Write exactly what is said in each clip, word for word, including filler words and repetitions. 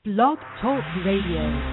Blog Talk Radio.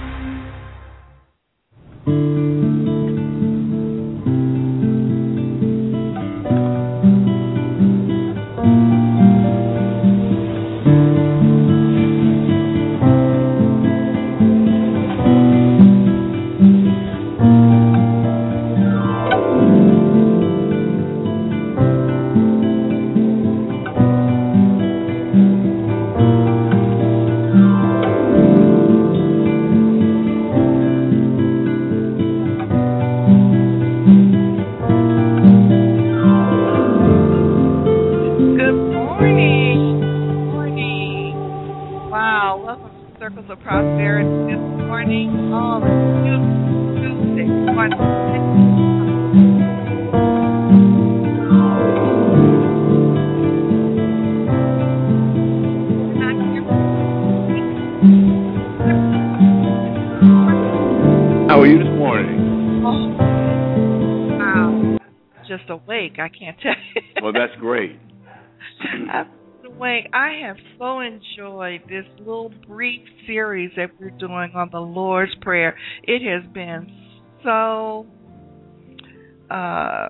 I can't tell you. Well, that's great. I'm awake. I have so enjoyed this little brief series that we're doing on the Lord's Prayer. It has been so uh,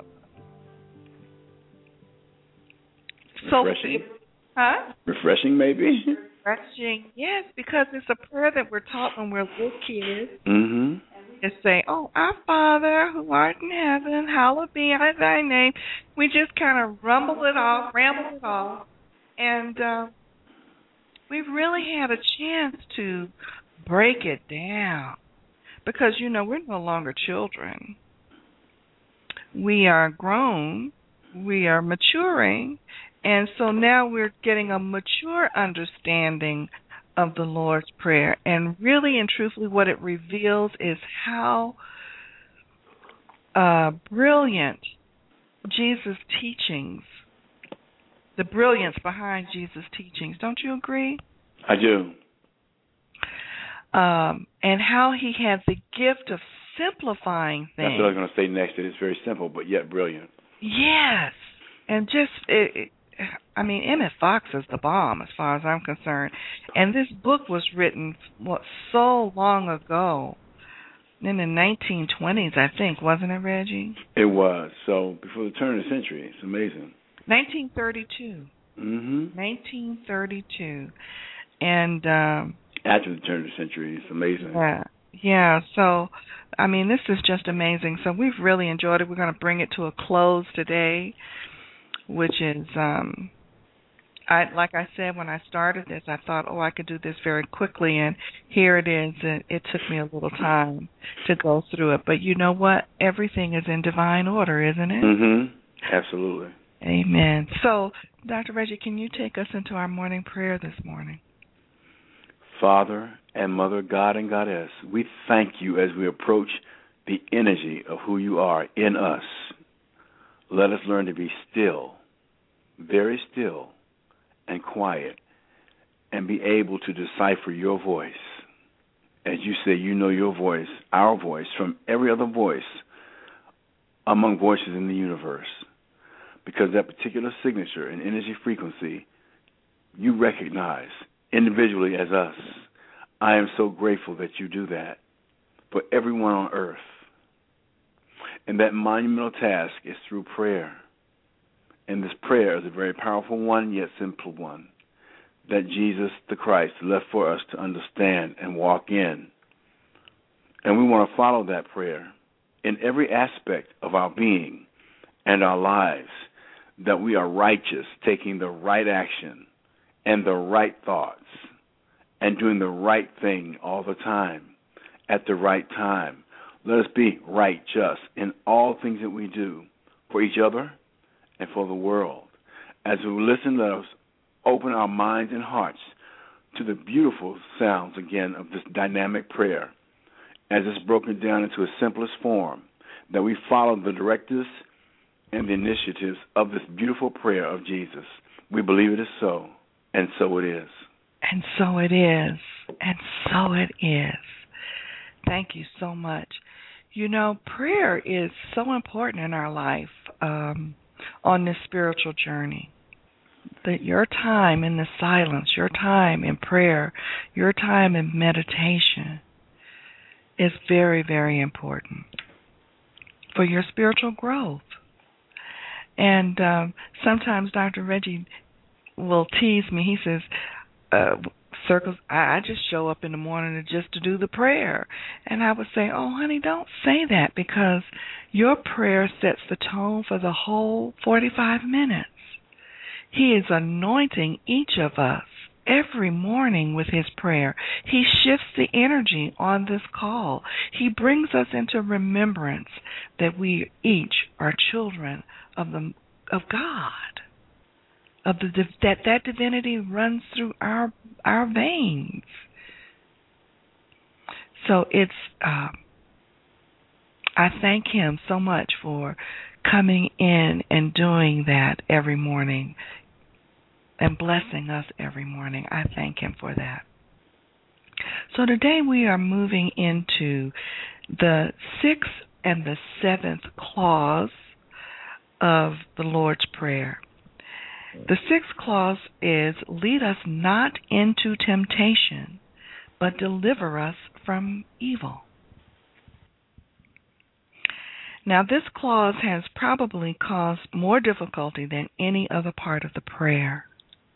refreshing. So, huh? Refreshing, maybe. Refreshing, yes, because it's a prayer that we're taught when we're little kids. Mm-hmm. And say, "Oh, our Father who art in heaven, hallowed be thy name." We just kind of rumble it off, ramble it off, and uh, we've really had a chance to break it down because, you know, we're no longer children. We are grown. We are maturing, and so now we're getting a mature understanding of the Lord's Prayer. And really and truthfully, what it reveals is how uh, brilliant Jesus' teachings, the brilliance behind Jesus' teachings. Don't you agree? I do. Um, and how he had the gift of simplifying things. That's what I was going to say next. It is very simple, but yet brilliant. Yes. And just... It, it, I mean, Emmett Fox is the bomb as far as I'm concerned. And this book was written, what, so long ago, in the nineteen twenties, I think, wasn't it, Reggie? It was. So before the turn of the century. It's amazing. nineteen thirty-two. Mm-hmm. nineteen thirty-two. And... Um, after the turn of the century. It's amazing. Yeah. Yeah. So, I mean, this is just amazing. So we've really enjoyed it. We're going to bring it to a close today, which is, um, I like I said when I started this, I thought, oh, I could do this very quickly, and here it is. It, it took me a little time to go through it, but you know what? Everything is in divine order, isn't it? Mm-hmm. Absolutely. Amen. So, Doctor Reggie, can you take us into our morning prayer this morning? Father and Mother, God and Goddess, we thank you as we approach the energy of who you are in us. Let us learn to be still, very still and quiet, and be able to decipher your voice. As you say, you know your voice, our voice, from every other voice among voices in the universe. Because that particular signature and energy frequency you recognize individually as us. I am so grateful that you do that for everyone on earth. And that monumental task is through prayer. And this prayer is a very powerful one, yet simple one, that Jesus the Christ left for us to understand and walk in. And we want to follow that prayer in every aspect of our being and our lives, that we are righteous, taking the right action and the right thoughts and doing the right thing all the time at the right time. Let us be righteous in all things that we do for each other and for the world. As we listen, let us open our minds and hearts to the beautiful sounds, again, of this dynamic prayer, as it's broken down into its simplest form, that we follow the directives and the initiatives of this beautiful prayer of Jesus. We believe it is so, and so it is. And so it is, and so it is. Thank you so much. You know, prayer is so important in our life um, on this spiritual journey. that your time in the silence, your time in prayer, your time in meditation is very, very important for your spiritual growth. And um, sometimes Doctor Reggie will tease me. He says, uh, circles, I, I just show up in the morning just to do the prayer. And I would say, oh, honey, don't say that, because your prayer sets the tone for the whole forty-five minutes. He is anointing each of us every morning with his prayer. He shifts the energy on this call. He brings us into remembrance that we each are children of the of God, of the that that divinity runs through our our veins. So it's uh, I thank him so much for coming in and doing that every morning and blessing us every morning. I thank him for that. So today we are moving into the sixth and the seventh clause of the Lord's Prayer. The sixth clause is, lead us not into temptation, but deliver us from evil. Now, this clause has probably caused more difficulty than any other part of the prayer.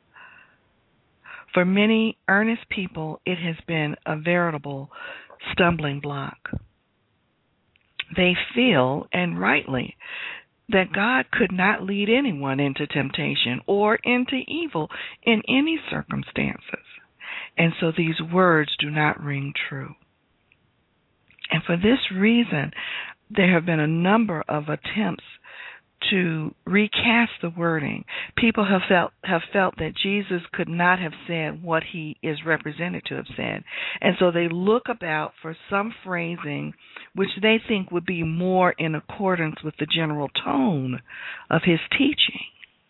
For many earnest people, it has been a veritable stumbling block. They feel, and rightly, that God could not lead anyone into temptation or into evil in any circumstances. And so these words do not ring true. And for this reason, there have been a number of attempts to recast the wording. People have felt have felt that Jesus could not have said what he is represented to have said. And so they look about for some phrasing which they think would be more in accordance with the general tone of his teaching.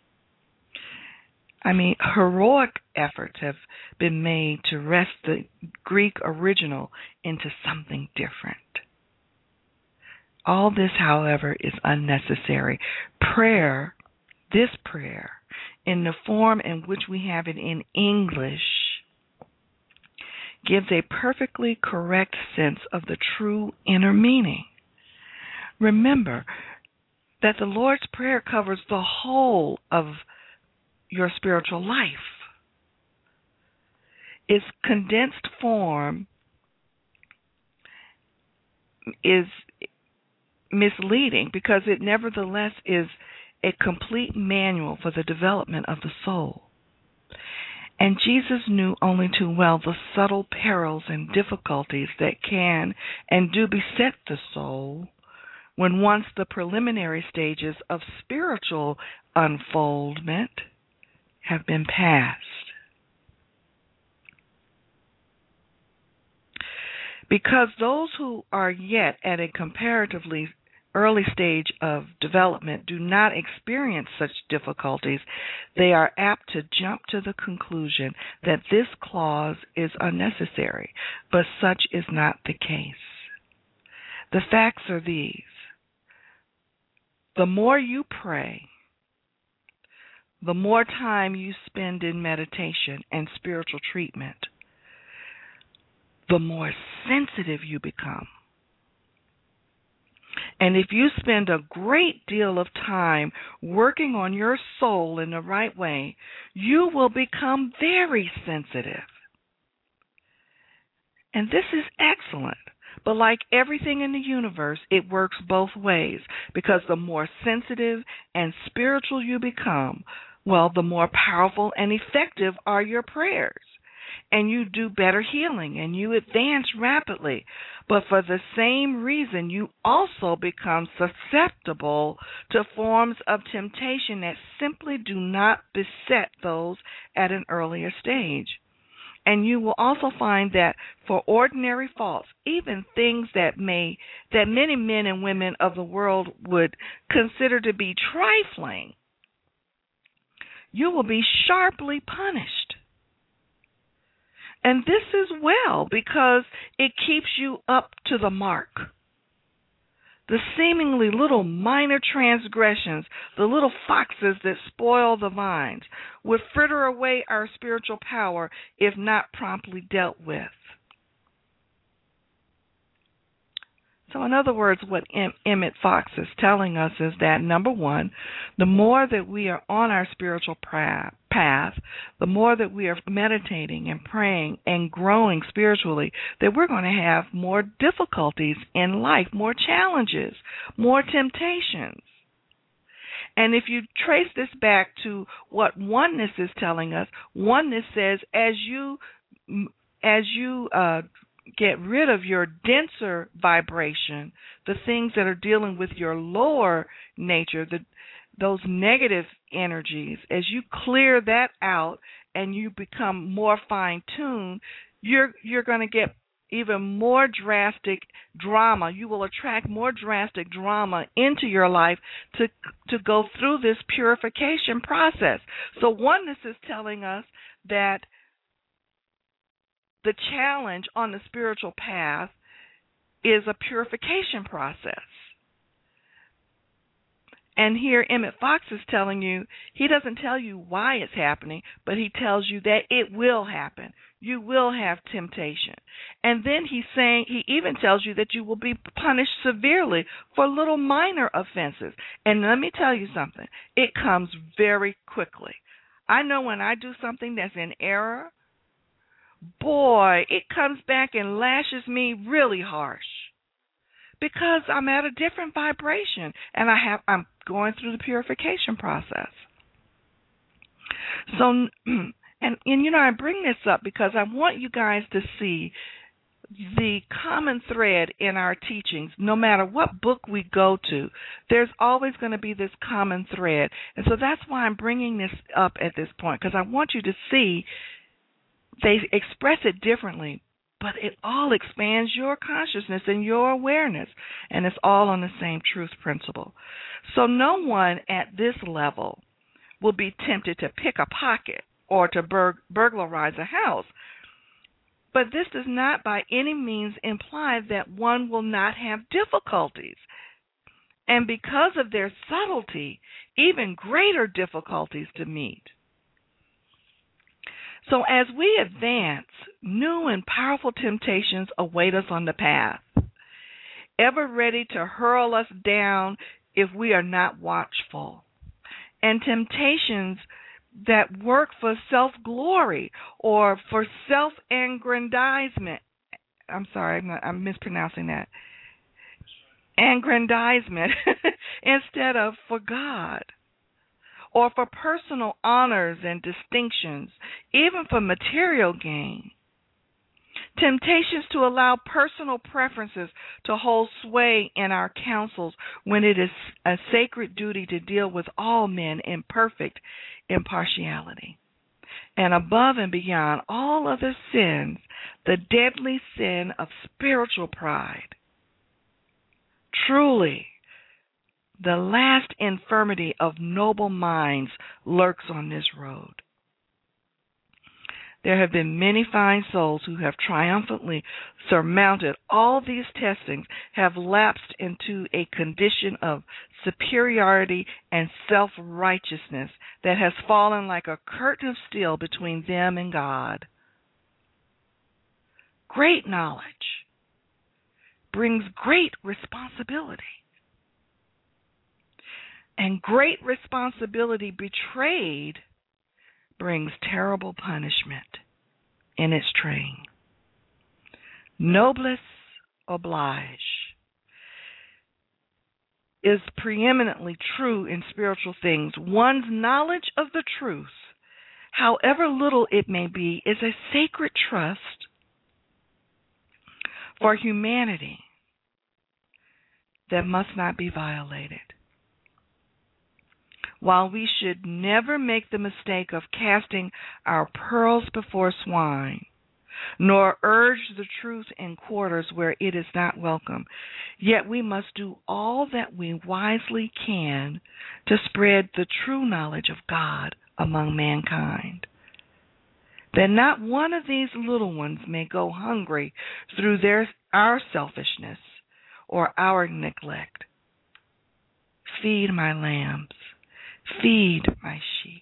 I mean, heroic efforts have been made to wrest the Greek original into something different. All this, however, is unnecessary. Prayer, this prayer, in the form in which we have it in English, gives a perfectly correct sense of the true inner meaning. Remember that the Lord's Prayer covers the whole of your spiritual life. Its condensed form is misleading because it nevertheless is a complete manual for the development of the soul. And Jesus knew only too well the subtle perils and difficulties that can and do beset the soul when once the preliminary stages of spiritual unfoldment have been passed. Because those who are yet at a comparatively early stage of development do not experience such difficulties, they are apt to jump to the conclusion that this clause is unnecessary, but such is not the case. The facts are these. The more you pray, the more time you spend in meditation and spiritual treatment, the more sensitive you become. And if you spend a great deal of time working on your soul in the right way, you will become very sensitive. And this is excellent. But like everything in the universe, it works both ways, because the more sensitive and spiritual you become, well, the more powerful and effective are your prayers. And you do better healing, and you advance rapidly. But for the same reason, you also become susceptible to forms of temptation that simply do not beset those at an earlier stage. And you will also find that for ordinary faults, even things that may that many men and women of the world would consider to be trifling, you will be sharply punished. And this is well, because it keeps you up to the mark. the seemingly little minor transgressions, the little foxes that spoil the vines, would fritter away our spiritual power if not promptly dealt with. So in other words, what em- Emmett Fox is telling us is that, number one, the more that we are on our spiritual pra- path, the more that we are meditating and praying and growing spiritually, that we're going to have more difficulties in life, more challenges, more temptations. And if you trace this back to what oneness is telling us, oneness says as you as you uh, get rid of your denser vibration, the things that are dealing with your lower nature, the, those negative energies, as you clear that out and you become more fine-tuned, you're you're going to get even more drastic drama. You will attract more drastic drama into your life to to go through this purification process. So oneness is telling us that the challenge on the spiritual path is a purification process. And here Emmett Fox is telling you, he doesn't tell you why it's happening, but he tells you that it will happen. You will have temptation. And then he's saying, he even tells you that you will be punished severely for little minor offenses. And let me tell you something, it comes very quickly. I know when I do something that's in error, boy, it comes back and lashes me really harsh because I'm at a different vibration and I have I'm going through the purification process. So, and, and you know, I bring this up because I want you guys to see the common thread in our teachings. No matter what book we go to, there's always going to be this common thread. And so that's why I'm bringing this up at this point, because I want you to see they express it differently, but it all expands your consciousness and your awareness, and it's all on the same truth principle. So no one at this level will be tempted to pick a pocket or to bur- burglarize a house, but this does not by any means imply that one will not have difficulties, and because of their subtlety, even greater difficulties to meet. So as we advance, new and powerful temptations await us on the path, ever ready to hurl us down if we are not watchful, and temptations that work for self-glory or for self-aggrandizement. I'm sorry, I'm, not, I'm mispronouncing that. Aggrandizement instead of for God, or for personal honors and distinctions, even for material gain. Temptations to allow personal preferences to hold sway in our councils when it is a sacred duty to deal with all men in perfect impartiality. And above and beyond all other sins, the deadly sin of spiritual pride. Truly, the last infirmity of noble minds lurks on this road. There have been many fine souls who have triumphantly surmounted all these testings, have lapsed into a condition of superiority and self-righteousness that has fallen like a curtain of steel between them and God. Great knowledge brings great responsibility. And great responsibility betrayed brings terrible punishment in its train. Noblesse oblige is preeminently true in spiritual things. One's knowledge of the truth, however little it may be, is a sacred trust for humanity that must not be violated. While we should never make the mistake of casting our pearls before swine, nor urge the truth in quarters where it is not welcome, yet we must do all that we wisely can to spread the true knowledge of God among mankind, that not one of these little ones may go hungry through their our selfishness, or our neglect. Feed my lambs. Feed my sheep.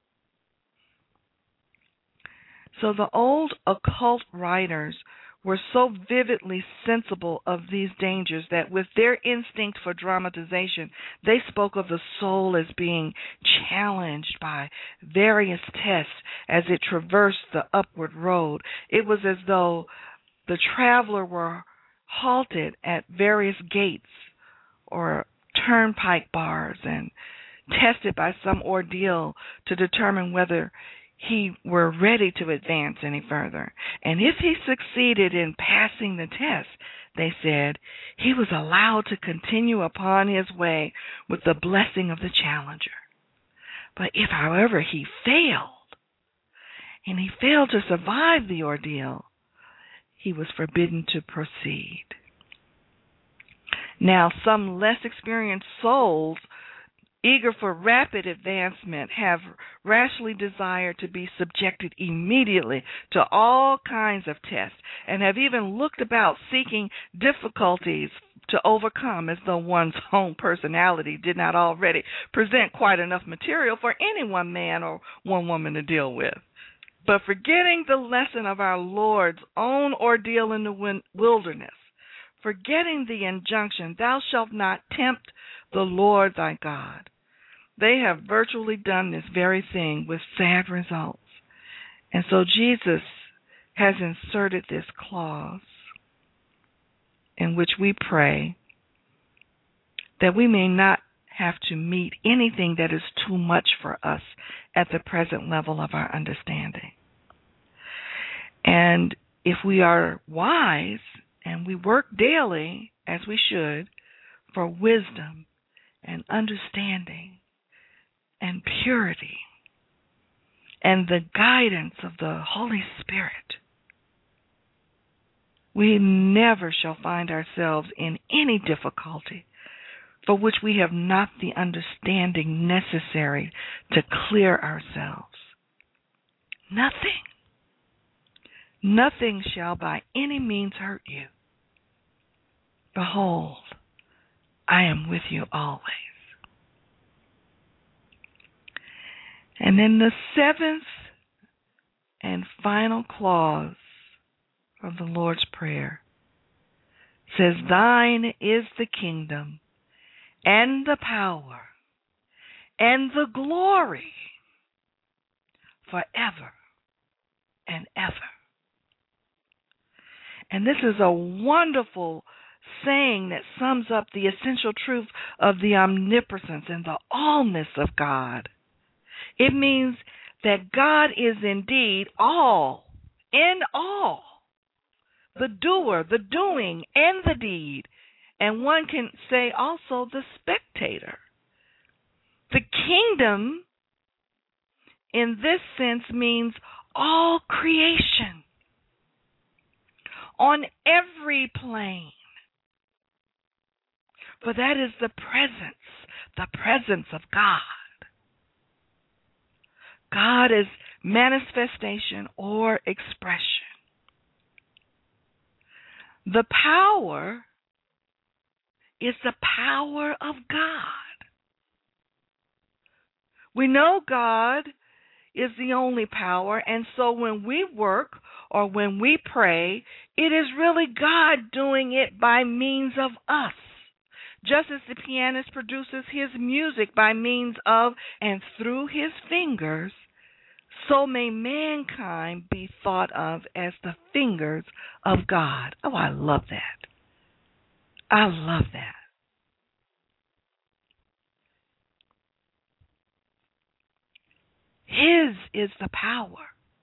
So the old occult writers were so vividly sensible of these dangers that with their instinct for dramatization, they spoke of the soul as being challenged by various tests as it traversed the upward road. It was as though the traveler were halted at various gates or turnpike bars and tested by some ordeal to determine whether he were ready to advance any further. And if he succeeded in passing the test, they said, he was allowed to continue upon his way with the blessing of the challenger. But if, however, he failed, and he failed to survive the ordeal, he was forbidden to proceed. Now, some less experienced souls, eager for rapid advancement, have rashly desired to be subjected immediately to all kinds of tests and have even looked about seeking difficulties to overcome as though one's own personality did not already present quite enough material for any one man or one woman to deal with. But forgetting the lesson of our Lord's own ordeal in the wilderness, forgetting the injunction, thou shalt not tempt the Lord thy God, they have virtually done this very thing with sad results. And so Jesus has inserted this clause in which we pray that we may not have to meet anything that is too much for us at the present level of our understanding. And if we are wise and we work daily, as we should, for wisdom and understanding and purity and the guidance of the Holy Spirit, we never shall find ourselves in any difficulty for which we have not the understanding necessary to clear ourselves. Nothing, nothing shall by any means hurt you. Behold, I am with you always. And then the seventh and final clause of the Lord's Prayer says, thine is the kingdom and the power and the glory forever and ever. And this is a wonderful saying that sums up the essential truth of the omnipotence and the allness of God. It means that God is indeed all, in all, the doer, the doing, and the deed. And one can say also the spectator. The kingdom, in this sense, means all creation, on every plane. For that is the presence, the presence of God. God is manifestation or expression. The power is the power of God. We know God is the only power, and so when we work or when we pray, it is really God doing it by means of us. Just as the pianist produces his music by means of and through his fingers, so may mankind be thought of as the fingers of God. Oh, I love that. I love that. His is the power.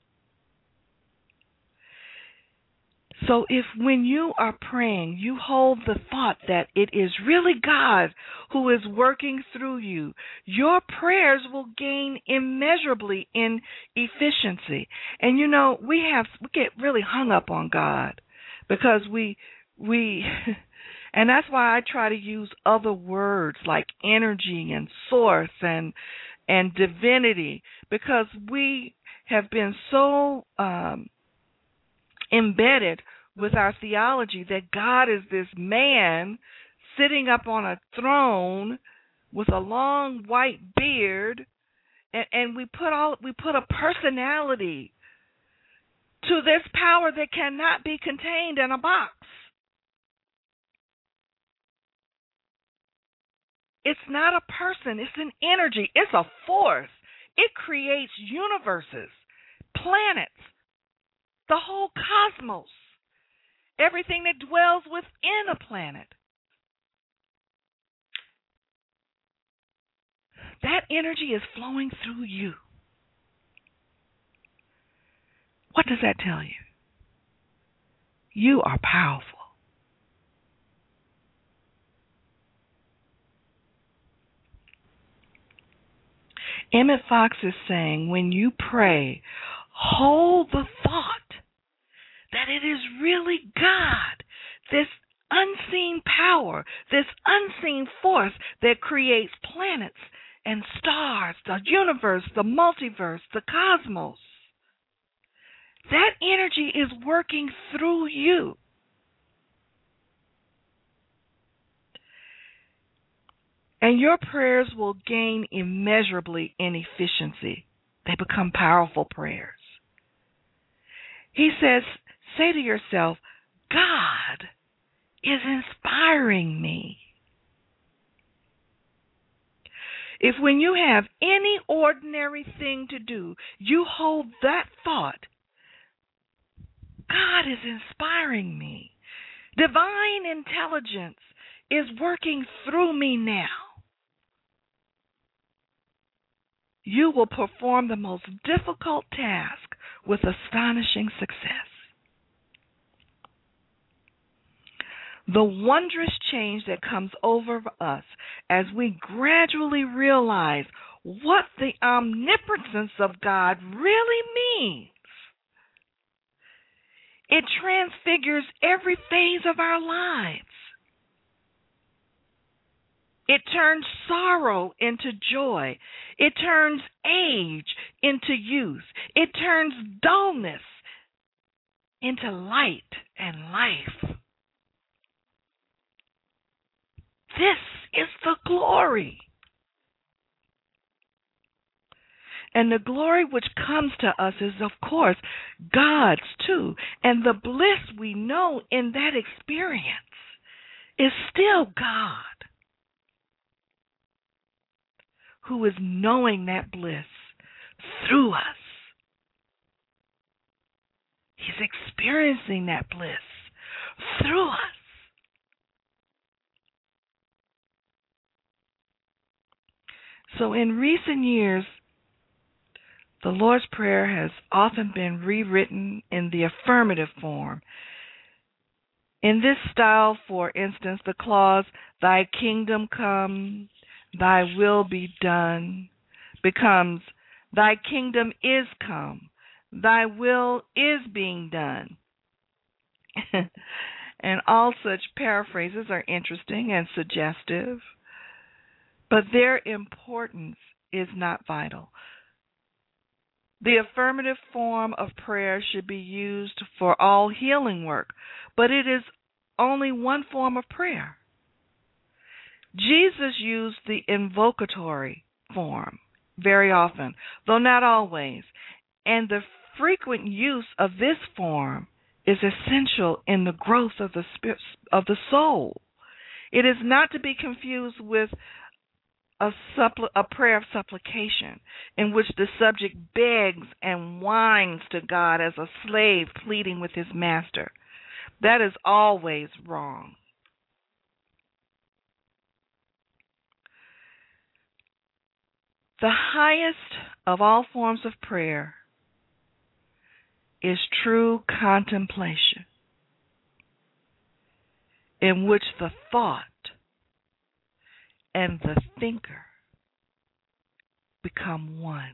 So if when you are praying, you hold the thought that it is really God who is working through you, your prayers will gain immeasurably in efficiency. And you know, we have we get really hung up on God because we we and that's why I try to use other words like energy and source and and divinity, because we have been so um embedded with our theology that God is this man sitting up on a throne with a long white beard, and, and we put all we put a personality to this power that cannot be contained in a box. It's not a person, it's an energy, it's a force. It creates universes, planets, the whole cosmos, everything that dwells within a planet. That energy is flowing through you. What does that tell you? You are powerful. Emmett Fox is saying, when you pray, hold the thought that it is really God, this unseen power, this unseen force that creates planets and stars, the universe, the multiverse, the cosmos. That energy is working through you. And your prayers will gain immeasurably in efficiency. They become powerful prayers. He says, say to yourself, God is inspiring me. If when you have any ordinary thing to do, you hold that thought, God is inspiring me. Divine intelligence is working through me now. You will perform the most difficult task with astonishing success. The wondrous change that comes over us as we gradually realize what the omnipotence of God really means. It transfigures every phase of our lives. It turns sorrow into joy. It turns age into youth. It turns dullness into light and life. This is the glory. And the glory which comes to us is, of course, God's too. And the bliss we know in that experience is still God, who is knowing that bliss through us. He's experiencing that bliss through us. So in recent years, the Lord's Prayer has often been rewritten in the affirmative form. In this style, for instance, the clause, "Thy kingdom come, thy will be done," becomes, "Thy kingdom is come, thy will is being done." And all such paraphrases are interesting and suggestive, but their importance is not vital. The affirmative form of prayer should be used for all healing work, but it is only one form of prayer. Jesus used the invocatory form very often, though not always, and the frequent use of this form is essential in the growth of the spirit, of the soul. It is not to be confused with A, suppl- a prayer of supplication in which the subject begs and whines to God as a slave pleading with his master. That is always wrong. The highest of all forms of prayer is true contemplation, in which the thought and the thinker become one.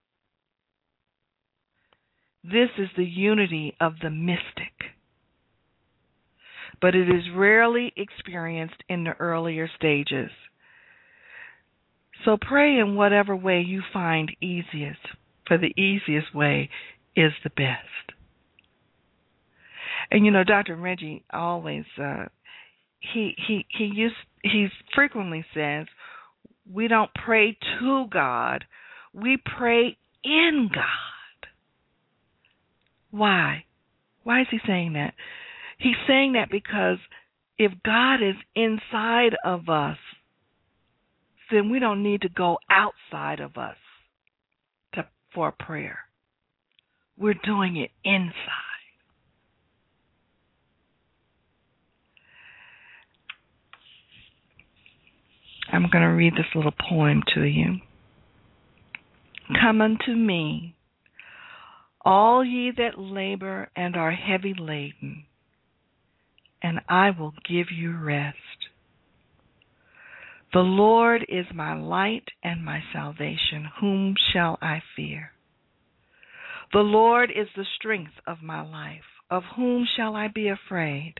This is the unity of the mystic, but it is rarely experienced in the earlier stages. So pray in whatever way you find easiest, for the easiest way is the best. And you know, Doctor Reggie always uh, he he he used he frequently says, we don't pray to God, we pray in God. Why? Why is he saying that? He's saying that because if God is inside of us, then we don't need to go outside of us to, for a prayer. We're doing it inside. I'm going to read this little poem to you. Come unto me, all ye that labor and are heavy laden, and I will give you rest. The Lord is my light and my salvation. Whom shall I fear? The Lord is the strength of my life. Of whom shall I be afraid?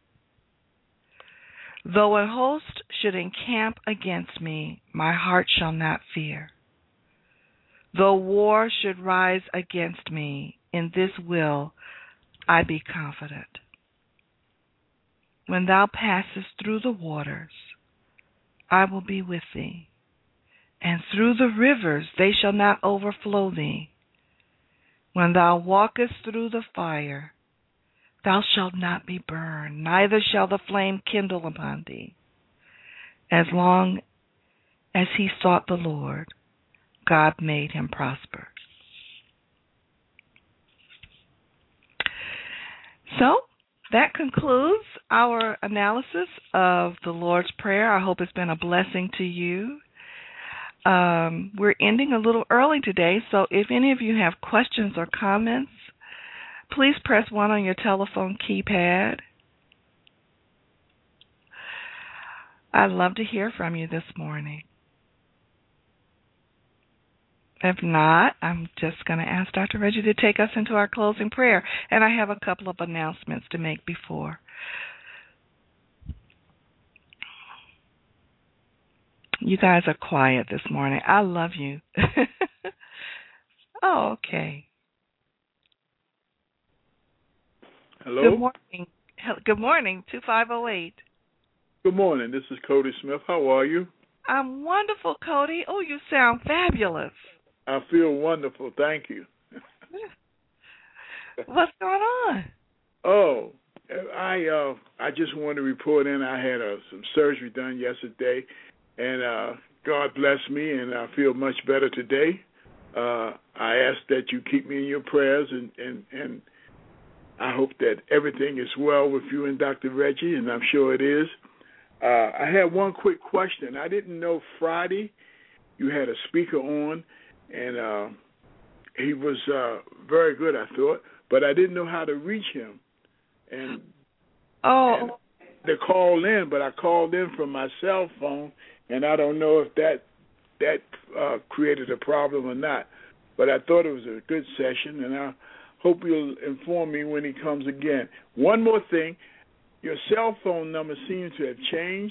Though a host should encamp against me, my heart shall not fear. Though war should rise against me, in this will I be confident. When thou passest through the waters, I will be with thee, and through the rivers they shall not overflow thee. When thou walkest through the fire, thou shalt not be burned, neither shall the flame kindle upon thee. As long as he sought the Lord, God made him prosper. So, that concludes our analysis of the Lord's Prayer. I hope it's been a blessing to you. Um, we're ending a little early today, so if any of you have questions or comments, please press one on your telephone keypad. I'd love to hear from you this morning. If not, I'm just going to ask Doctor Reggie to take us into our closing prayer. And I have a couple of announcements to make before. You guys are quiet this morning. I love you. Oh, okay. Hello? Good morning. Good morning, two five oh eight. Good morning. This is Cody Smith. How are you? I'm wonderful, Cody. Oh, you sound fabulous. I feel wonderful. Thank you. What's going on? Oh, I uh, I just want to report in. I had uh, some surgery done yesterday, and uh, God blessed me, and I feel much better today. Uh, I ask that you keep me in your prayers, and, and, and I hope that everything is well with you and Doctor Reggie, and I'm sure it is. Uh, I had one quick question. I didn't know Friday you had a speaker on, and uh, he was uh, very good, I thought, but I didn't know how to reach him. And, oh. and they called in, but I called in from my cell phone, and I don't know if that that uh, created a problem or not. But I thought it was a good session, and I hope you'll inform me when he comes again. One more thing. Your cell phone number seems to have changed.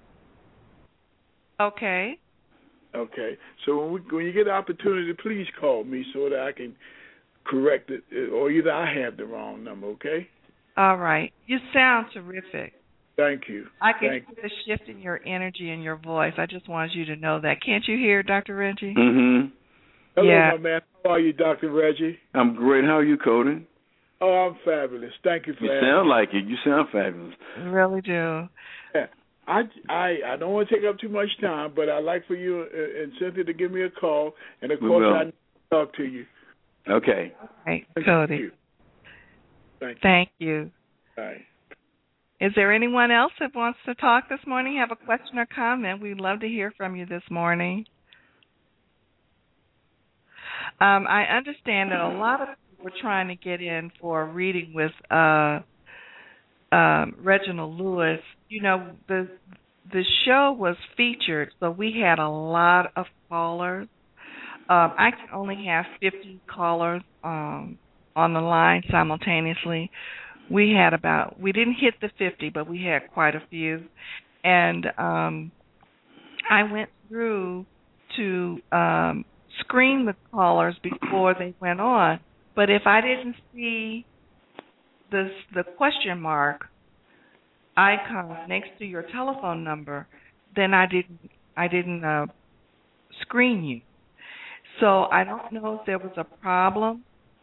Okay. Okay. So when, we, when you get the opportunity, please call me so that I can correct it, or either I have the wrong number, okay? All right. You sound terrific. Thank you. I can Thank hear the shift in your energy and your voice. I just wanted you to know that. Can't you hear, Doctor Reggie? Mm-hmm. Hello, yeah. my man. How are you, Doctor Reggie? I'm great. How are you, Cody? Oh, I'm fabulous. Thank you for You asking. sound like it. You sound fabulous. You really do. Yeah. I, I, I don't want to take up too much time, but I'd like for you and Cynthia to give me a call, and, of We course, will. I need to talk to you. Okay. All right, Thank Cody. you. Thank you. Thank you. Bye. Is there anyone else that wants to talk this morning? Have a question or comment? We'd love to hear from you this morning. Um, I understand that a lot of people were trying to get in for a reading with uh, um, Reginald Lewis. You know, the the show was featured, so we had a lot of callers. Um, I can only have fifty callers um, on the line simultaneously. We had about, we didn't hit the fifty, but we had quite a few. And um, I went through to um, screen the callers before they went on. But if I didn't see this the question mark icon next to your telephone number, then I didn't I didn't uh, screen you. So I don't know if there was a problem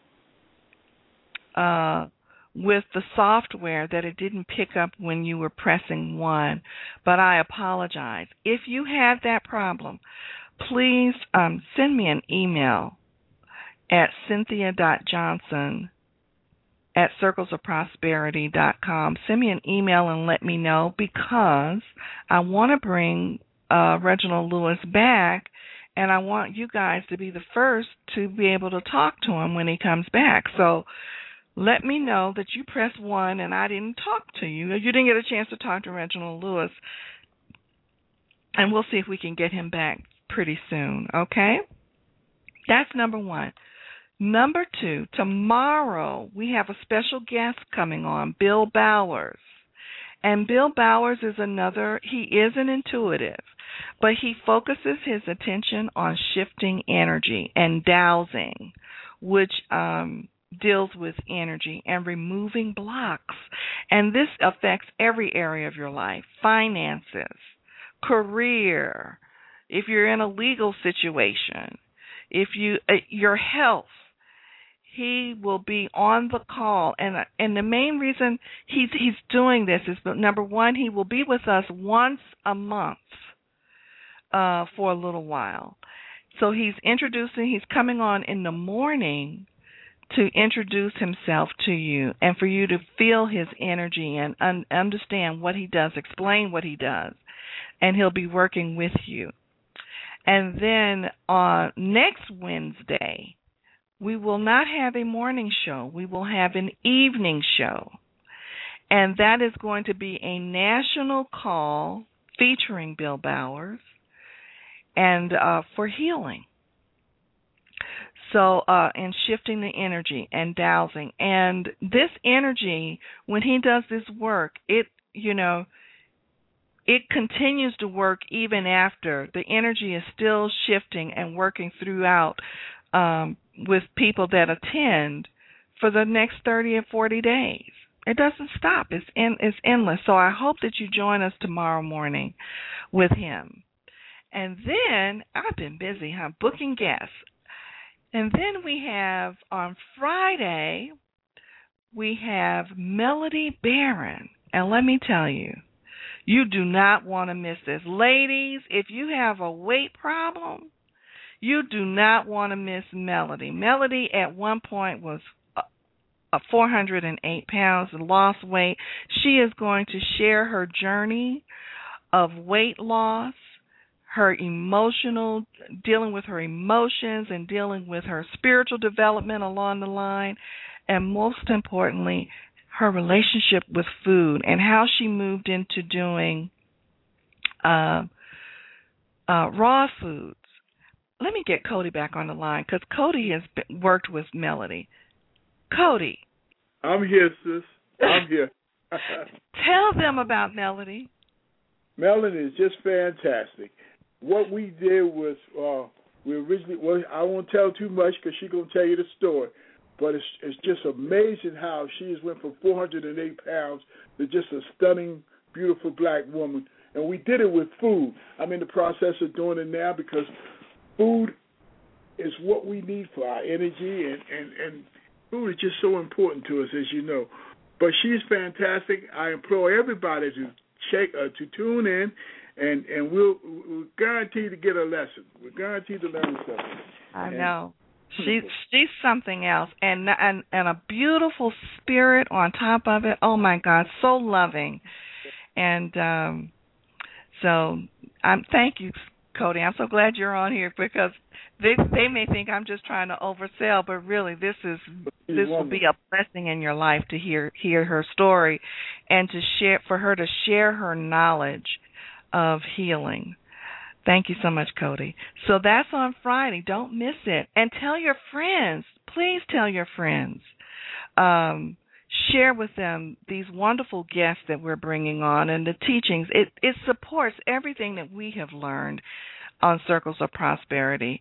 uh, with the software that it didn't pick up when you were pressing one, but I apologize. If you had that problem, please um, send me an email at cynthia dot johnson at circles of prosperity dot com. Send me an email and let me know, because I want to bring uh, Reginald Lewis back, and I want you guys to be the first to be able to talk to him when he comes back. So let me know that you pressed one and I didn't talk to you. You didn't get a chance to talk to Reginald Lewis, and we'll see if we can get him back pretty soon, okay? That's number one. Number two, tomorrow we have a special guest coming on, Bill Bowers. And Bill Bowers is another, he is an intuitive, but he focuses his attention on shifting energy and dowsing, which um, deals with energy and removing blocks. And this affects every area of your life: finances, career, if you're in a legal situation, if you uh, your health. He will be on the call, and and the main reason he's he's doing this is, number one, he will be with us once a month uh, for a little while. So he's introducing, he's coming on in the morning to introduce himself to you and for you to feel his energy and un- understand what he does, explain what he does, and he'll be working with you. And then on next Wednesday, we will not have a morning show. We will have an evening show. And that is going to be a national call featuring Bill Bowers and uh, for healing. So, uh, and shifting the energy and dowsing. And this energy, when he does this work, it, you know, it continues to work even after. The energy is still shifting and working throughout um, with people that attend for the next thirty or forty days. It doesn't stop. It's in, it's endless. So I hope that you join us tomorrow morning with him. And then, I've been busy, huh, booking guests. And then we have, on Friday, we have Melody Barron. And let me tell you, you do not want to miss this. Ladies, if you have a weight problem, you do not want to miss Melody. Melody at one point was uh, four hundred eight pounds, lost weight. She is going to share her journey of weight loss, her emotional, dealing with her emotions and dealing with her spiritual development along the line, and most importantly, her relationship with food and how she moved into doing uh, uh, raw foods. Let me get Cody back on the line, because Cody has been, worked with Melody. Cody. I'm here, sis. I'm here. Tell them about Melody. Melody is just fantastic. What we did was, uh, we originally, well, I won't tell too much because she's going to tell you the story, but it's, it's just amazing how she has went from four hundred eight pounds to just a stunning, beautiful black woman. And we did it with food. I'm in the process of doing it now because food is what we need for our energy, and, and, and food is just so important to us, as you know. But she's fantastic. I implore everybody to check, uh, to tune in, and, and we'll, we'll guarantee to get a lesson. We're guaranteed to learn something. I know. She, she's something else, and, and and a beautiful spirit on top of it. Oh, my God, so loving. And um, so I'm thank you, Cody. I'm so glad you're on here, because they they may think I'm just trying to oversell, but really this is this will be a blessing in your life to hear hear her story, and to share for her to share her knowledge of healing. Thank you so much, Cody. So that's on Friday. Don't miss it. And tell your friends. Please tell your friends. Um, share with them these wonderful guests that we're bringing on and the teachings. It, it supports everything that we have learned on Circles of Prosperity.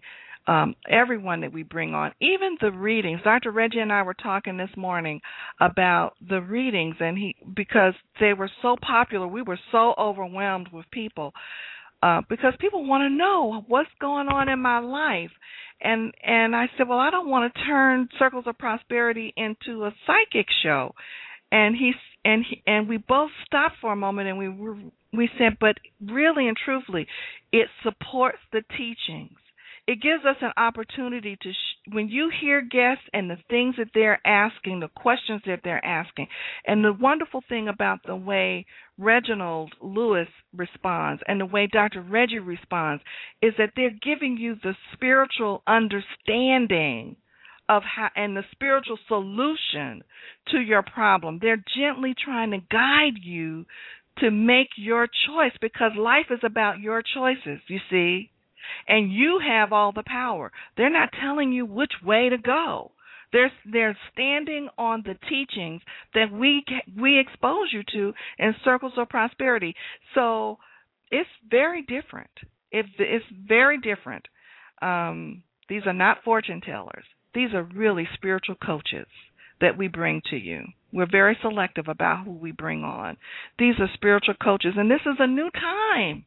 um, everyone that we bring on, even the readings. Doctor Reggie and I were talking this morning about the readings, and he because they were so popular, we were so overwhelmed with people uh, because people want to know what's going on in my life. And and I said, well, I don't want to turn Circles of Prosperity into a psychic show. And he and he, and we both stopped for a moment, and we were, we said, but really and truthfully, it supports the teachings. It gives us an opportunity to, sh- when you hear guests and the things that they're asking, the questions that they're asking, and the wonderful thing about the way Reginald Lewis responds and the way Doctor Reggie responds is that they're giving you the spiritual understanding of how, and the spiritual solution to your problem. They're gently trying to guide you to make your choice, because life is about your choices, you see. And you have all the power. They're not telling you which way to go. They're they're standing on the teachings that we we expose you to in Circles of Prosperity. So it's very different. It's it's very different. Um, these are not fortune tellers. These are really spiritual coaches that we bring to you. We're very selective about who we bring on. These are spiritual coaches, and this is a new time.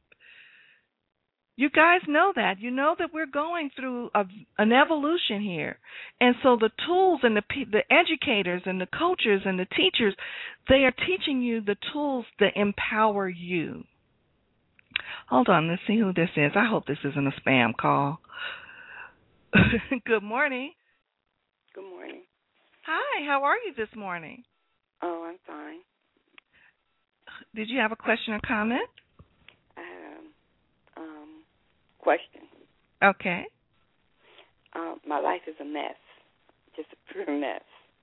You guys know that. You know that we're going through a, an evolution here. And so the tools and the the educators and the coaches and the teachers, they are teaching you the tools that empower you. Hold on, let's see who this is. I hope this isn't a spam call. Good morning. Good morning. Hi, how are you this morning? Oh, I'm fine. Did you have a question or comment? I have a um, question. Okay. Um, my life is a mess, just a pure mess.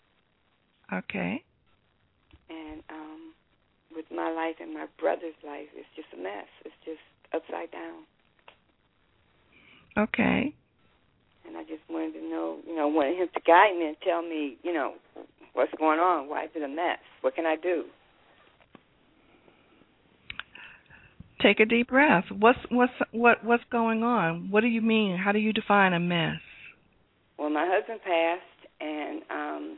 Okay. And um, with my life and my brother's life, it's just a mess. It's just upside down. Okay. And I just wanted to know, you know, wanted him to guide me and tell me, you know, what's going on. Why is it a mess? What can I do? Take a deep breath. What's what's what what's going on? What do you mean? How do you define a mess? Well, my husband passed, and um,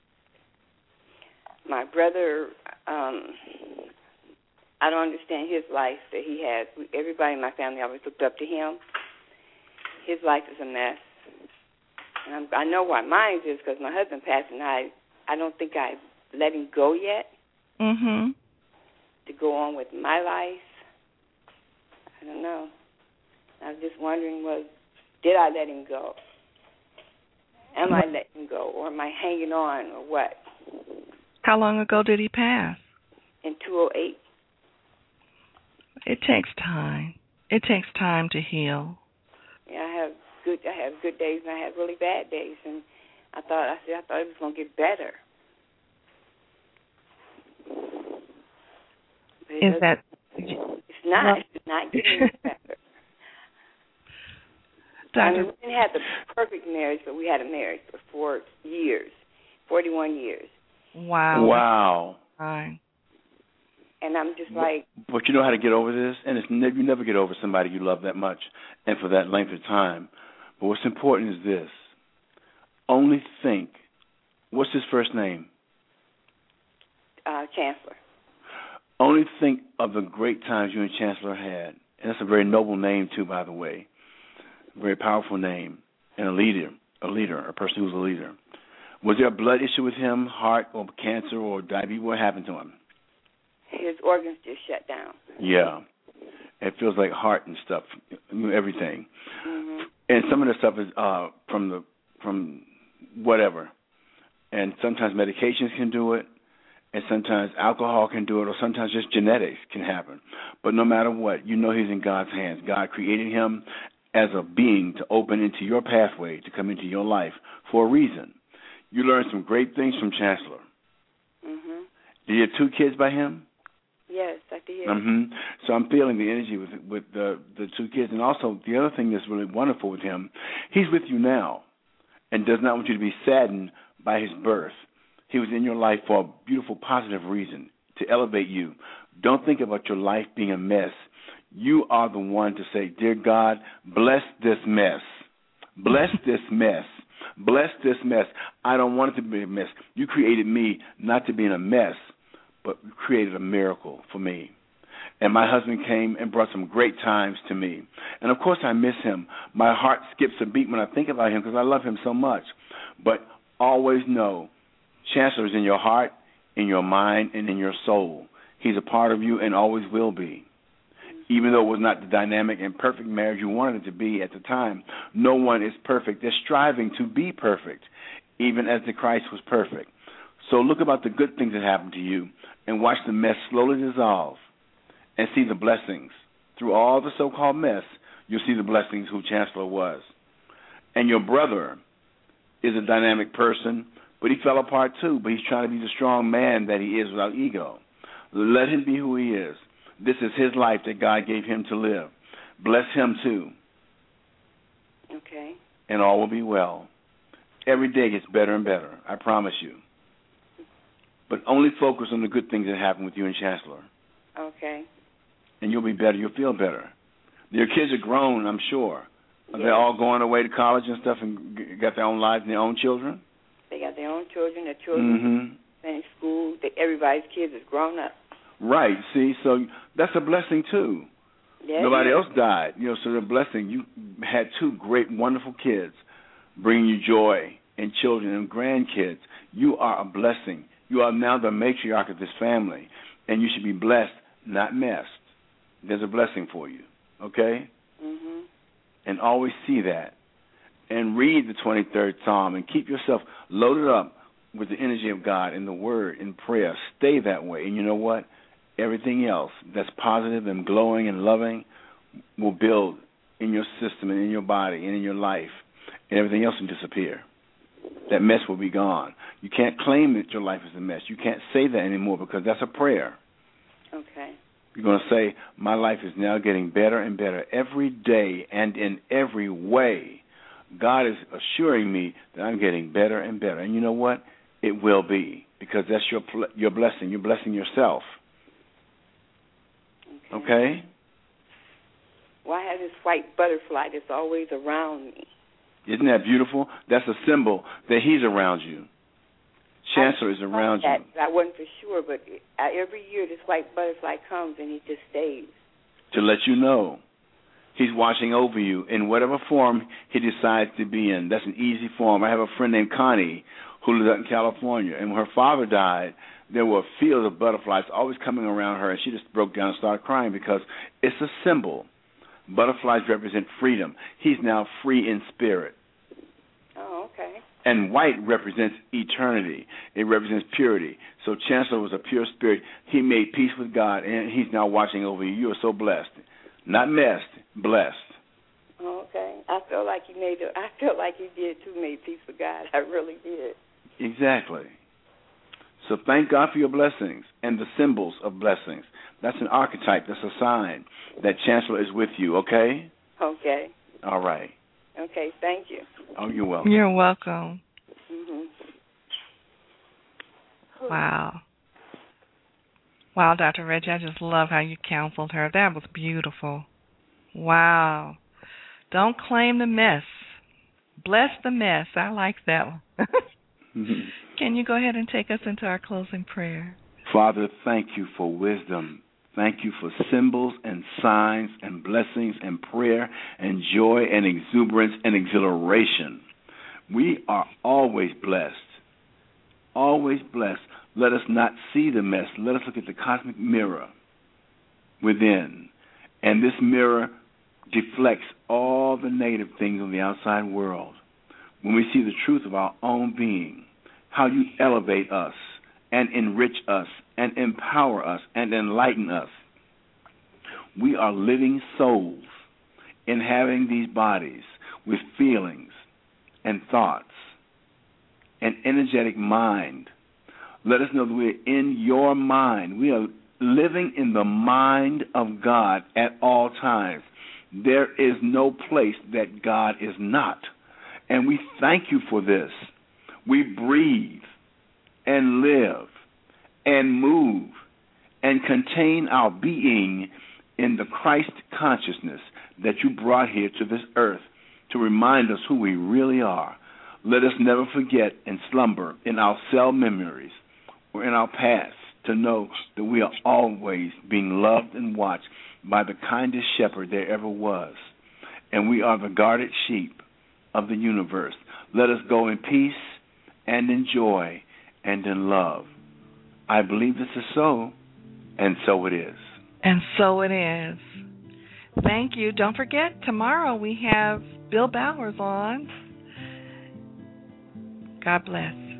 my brother, um, I don't understand his life that he has. Everybody in my family always looked up to him. His life is a mess. And I'm, I know why mine is, because my husband passed, and I, I don't think I let him go yet. Mm-hmm. To go on with my life. I don't know. I was just wondering, was did I let him go? Am I letting him go, or am I hanging on, or what? How long ago did he pass? In two oh eight. It takes time. It takes time to heal. Yeah, I have good. I have good days, and I have really bad days, and I thought I said I thought it was going to get better. Is that? It's not. Well, it's not getting better. Doctor, I mean, we didn't have the perfect marriage, but we had a marriage for four years, forty-one years. Wow. Wow. Fine. And I'm just like. But, but you know how to get over this, and it's ne- you never get over somebody you love that much and for that length of time. But what's important is this. Only think. What's his first name? Uh, Chancellor. Only think of the great times you and Chancellor had. And that's a very noble name, too, by the way. A very powerful name. And a leader, a leader, a person who's a leader. Was there a blood issue with him, heart or cancer or diabetes? What happened to him? His organs just shut down. Yeah. It feels like heart and stuff, everything. Mm-hmm. And some of the stuff is uh, from the from whatever. And sometimes medications can do it. And sometimes alcohol can do it, or sometimes just genetics can happen. But no matter what, you know he's in God's hands. God created him as a being to open into your pathway, to come into your life for a reason. You learned some great things from Chancellor. Mm-hmm. Did you have two kids by him? Yes, I did. Mm-hmm. So I'm feeling the energy with with the, the two kids. And also the other thing that's really wonderful with him, he's with you now and does not want you to be saddened by his birth. He was in your life for a beautiful, positive reason, to elevate you. Don't think about your life being a mess. You are the one to say, dear God, bless this mess. Bless this mess. Bless this mess. I don't want it to be a mess. You created me not to be in a mess, but you created a miracle for me. And my husband came and brought some great times to me. And, of course, I miss him. My heart skips a beat when I think about him because I love him so much. But always know, Chancellor is in your heart, in your mind, and in your soul. He's a part of you and always will be. Even though it was not the dynamic and perfect marriage you wanted it to be at the time, no one is perfect. They're striving to be perfect, even as the Christ was perfect. So look about the good things that happened to you and watch the mess slowly dissolve and see the blessings. Through all the so-called mess, you'll see the blessings who Chancellor was. And your brother is a dynamic person, but he fell apart too, but he's trying to be the strong man that he is without ego. Let him be who he is. This is his life that God gave him to live. Bless him too. Okay. And all will be well. Every day gets better and better, I promise you. But only focus on the good things that happen with you and Chancellor. Okay. And you'll be better. You'll feel better. Your kids are grown, I'm sure. Are yes. they all going away to college and stuff and got their own lives and their own children? They got their own children. Their children mm-hmm. in school. They, everybody's kids is grown up. Right. See, so that's a blessing too. Yes, Nobody yes. else died. You know, so the blessing. You had two great, wonderful kids bringing you joy and children and grandkids. You are a blessing. You are now the matriarch of this family, and you should be blessed, not messed. There's a blessing for you, okay? Mm-hmm. And always see that. And read the twenty-third Psalm and keep yourself loaded up with the energy of God in the Word, in prayer. Stay that way. And you know what? Everything else that's positive and glowing and loving will build in your system and in your body and in your life, and everything else will disappear. That mess will be gone. You can't claim that your life is a mess. You can't say that anymore because that's a prayer. Okay. You're going to say, my life is now getting better and better every day and in every way. God is assuring me that I'm getting better and better. And you know what? It will be because that's your your blessing. You're blessing yourself. Okay? Okay? Well, I have this white butterfly that's always around me. Isn't that beautiful? That's a symbol that he's around you. Chancellor is around that, you. I wasn't for sure, but every year this white butterfly comes and he just stays. To let you know. He's watching over you in whatever form he decides to be in. That's an easy form. I have a friend named Connie who lives out in California, and when her father died, there were fields of butterflies always coming around her, and she just broke down and started crying because it's a symbol. Butterflies represent freedom. He's now free in spirit. Oh, okay. And white represents eternity. It represents purity. So Chancellor was a pure spirit. He made peace with God, and he's now watching over you. You are so blessed. Not messed, blessed. Oh, okay. I feel like he made it. I feel like he did, too, made peace with God. I really did. Exactly. So thank God for your blessings and the symbols of blessings. That's an archetype. That's a sign that Chancellor is with you, okay? Okay. All right. Okay, thank you. Oh, you're welcome. You're welcome. Mm-hmm. Wow. Wow, Doctor Reggie, I just love how you counseled her. That was beautiful. Wow. Don't claim the mess. Bless the mess. I like that one. Can you go ahead and take us into our closing prayer? Father, thank you for wisdom. Thank you for symbols and signs and blessings and prayer and joy and exuberance and exhilaration. We are always blessed. Always blessed. Let us not see the mess. Let us look at the cosmic mirror within. And this mirror deflects all the negative things on the outside world. When we see the truth of our own being, how you elevate us and enrich us and empower us and enlighten us. We are living souls inhabiting these bodies with feelings and thoughts, an energetic mind. Let us know that we are in your mind. We are living in the mind of God at all times. There is no place that God is not. And we thank you for this. We breathe and live and move and contain our being in the Christ consciousness that you brought here to this earth to remind us who we really are. Let us never forget and slumber in our cell memories or in our past to know that we are always being loved and watched by the kindest shepherd there ever was. And we are the guarded sheep of the universe. Let us go in peace and in joy and in love. I believe this is so, and so it is. And so it is. Thank you. Don't forget, tomorrow we have Bill Bowers on. God bless.